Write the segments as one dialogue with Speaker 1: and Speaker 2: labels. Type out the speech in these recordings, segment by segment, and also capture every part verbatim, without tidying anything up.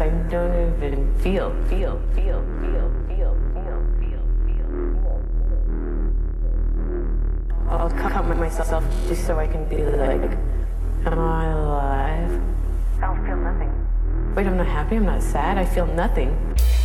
Speaker 1: I don't even feel, feel, feel, feel, feel, feel, feel, feel. I'll cut myself just so I can be like, am I alive? I don't feel nothing. Wait, I'm not happy, I'm not sad, I feel nothing.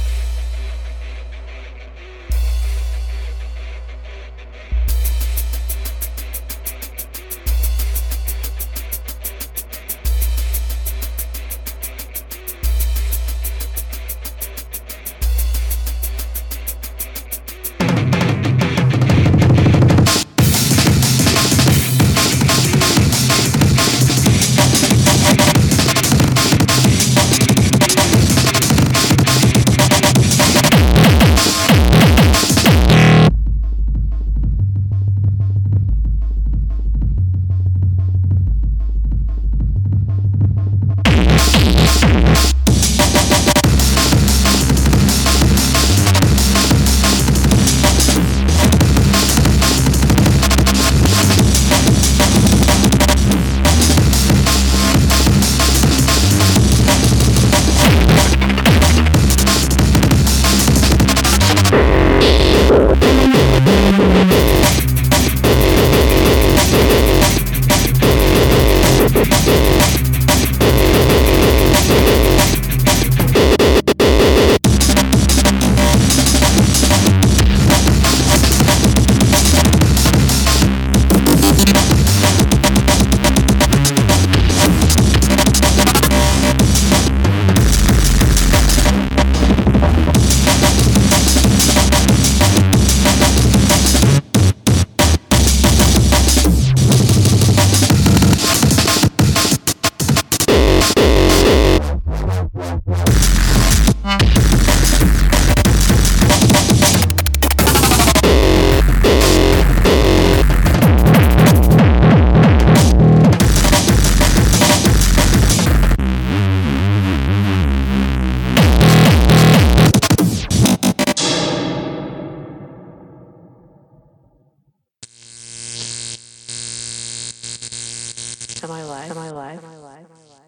Speaker 1: Am I alive? Am I alive? Am I alive?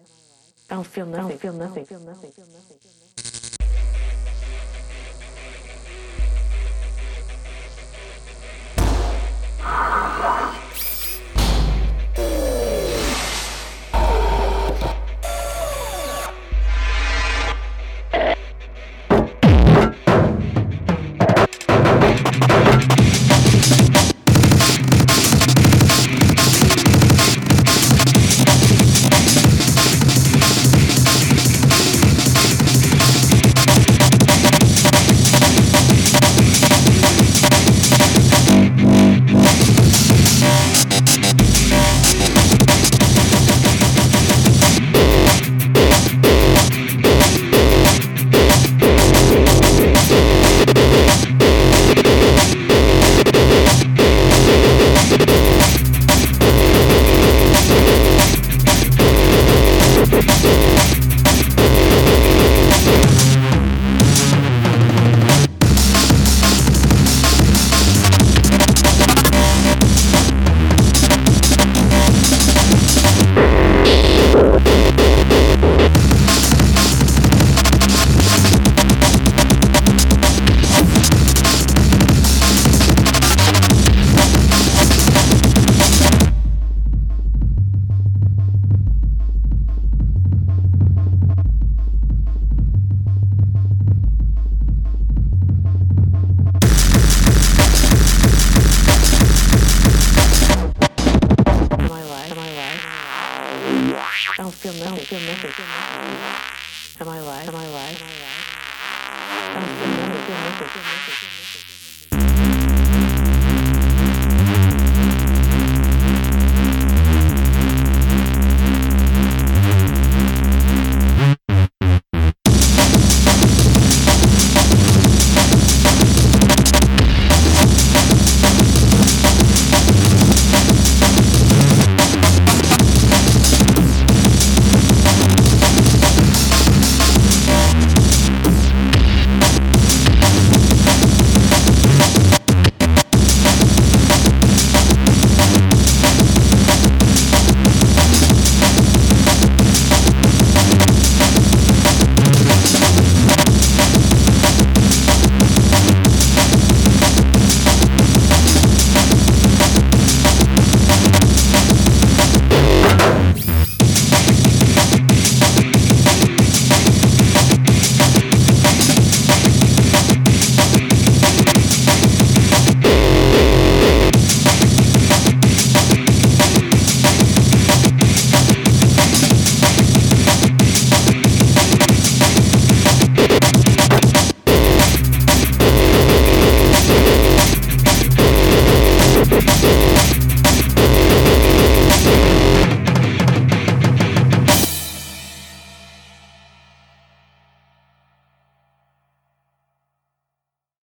Speaker 1: I don't feel nothing. I don't feel nothing. Feel nothing. Feel nothing. I don't feel nothing. Feel nothing. Feel nothing. Am I alive? Am I alive? Am I alive? I don't feel nothing. Feel nothing. Feel nothing. Feel nothing.